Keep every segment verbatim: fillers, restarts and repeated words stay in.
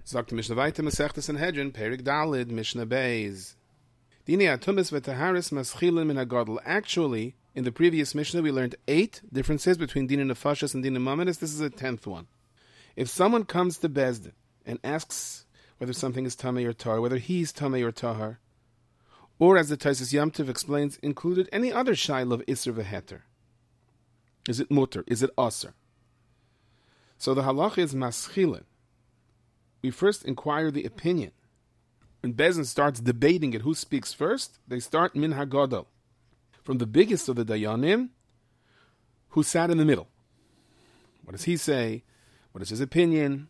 Sagt Mishnah weiter, Masechta Sanhedrin, Perik Dalid, Mishnah Beis. Dini atumis v'taharis maschilin min hagadol. Actually, in the previous Mishnah, we learned eight differences between Din Nefashos and Din Mamonos. This is a tenth one. If someone comes to Bezdin and asks whether something is Tamei or Tahar, whether he's Tamei or Tahar, or as the Taisus Yom Tov explains, included any other shaila of Isser v'Heter. Is it Mutter? Is it Aser? So the halacha is maschilin. We first inquire the opinion. When Bezdin starts debating it, who speaks first, they start min hagadol, from the biggest of the dayanim, who sat in the middle. What does he say? What is his opinion?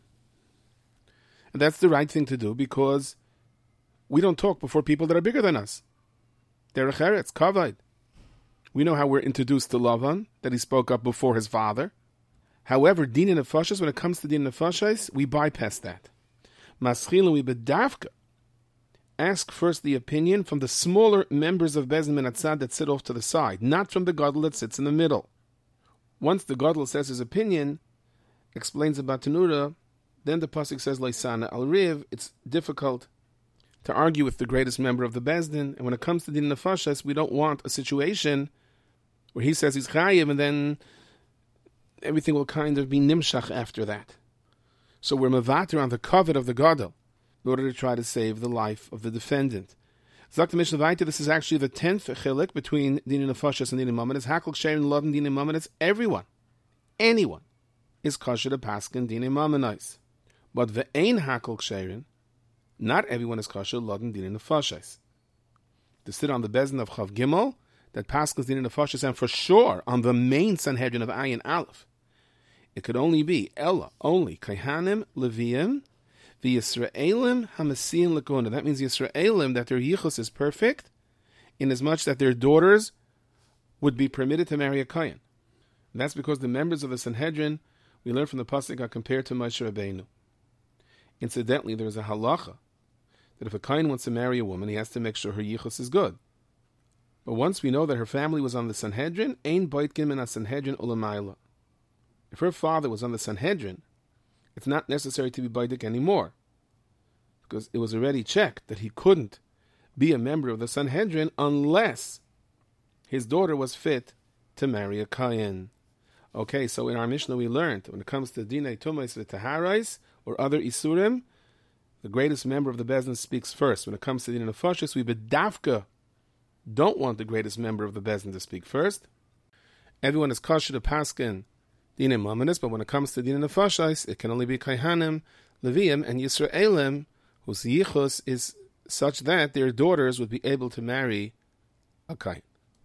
And that's the right thing to do, because we don't talk before people that are bigger than us. Derech Eretz, kavod. We know how we're introduced to Lavan, that he spoke up before his father. However, Din Nefashos, when it comes to Din Nefashos, we bypass that. Maschilin, we bedavka. Ask first the opinion from the smaller members of Bezdin Min Hatzad that sit off to the side, not from the Gadol that sits in the middle. Once the Gadol says his opinion, explains about Tanura, then the pasuk says Leisana al Riv. It's difficult to argue with the greatest member of the Bezdin, and when it comes to Din Nefashos, we don't want a situation where he says he's Chayiv, and then everything will kind of be Nimshach after that. So we're Mavater on the kavod of the Gadol, in order to try to save the life of the defendant. Zakt Mishnah Vaita, this is actually the tenth chilik between Din Nefashos and Din Mamonos. Hakol Ksherin Lov and Din Mamonos. Everyone, anyone, is kosher to paskin Din Mamonos. But ve'ein Hakol Ksherin, not everyone is kosher Lov and Din Nefashos. To sit on the Bezdin of Chav Gimel, that paskins Din Nefashos, and for sure on the main Sanhedrin of Ayin Aleph, it could only be Ella, only Kaihanim, Leviim, the Yisraelim Hamasiyin Lekuna. That means Yisraelim, that their yichus is perfect, inasmuch that their daughters would be permitted to marry a Kayan. And that's because the members of the Sanhedrin, we learn from the pasuk, are compared to Moshe Rabbeinu. Incidentally, there is a halacha that if a Kayan wants to marry a woman, he has to make sure her yichus is good. But once we know that her family was on the Sanhedrin, Ein Boitkin Min HaSanhedrin Ulamayla. If her father was on the Sanhedrin, it's not necessary to be Baidik anymore, because it was already checked that he couldn't be a member of the Sanhedrin unless his daughter was fit to marry a Kayan. Okay, so in our Mishnah we learned, when it comes to Dinei Tumais V'Taharais or other Isurim, the greatest member of the Bezdin speaks first. When it comes to Dinei Nefashos, we bedavka don't want the greatest member of the Bezdin to speak first. Everyone is kosher to paskin Din Mamonos, but when it comes to Din Nefashos, it can only be Kaihanim, Leviim, and Yisraelim, whose yichus is such that their daughters would be able to marry a Kayan.